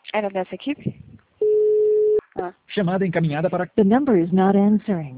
Era dessa equipe? Ah. Chamada encaminhada para... The number is not answering.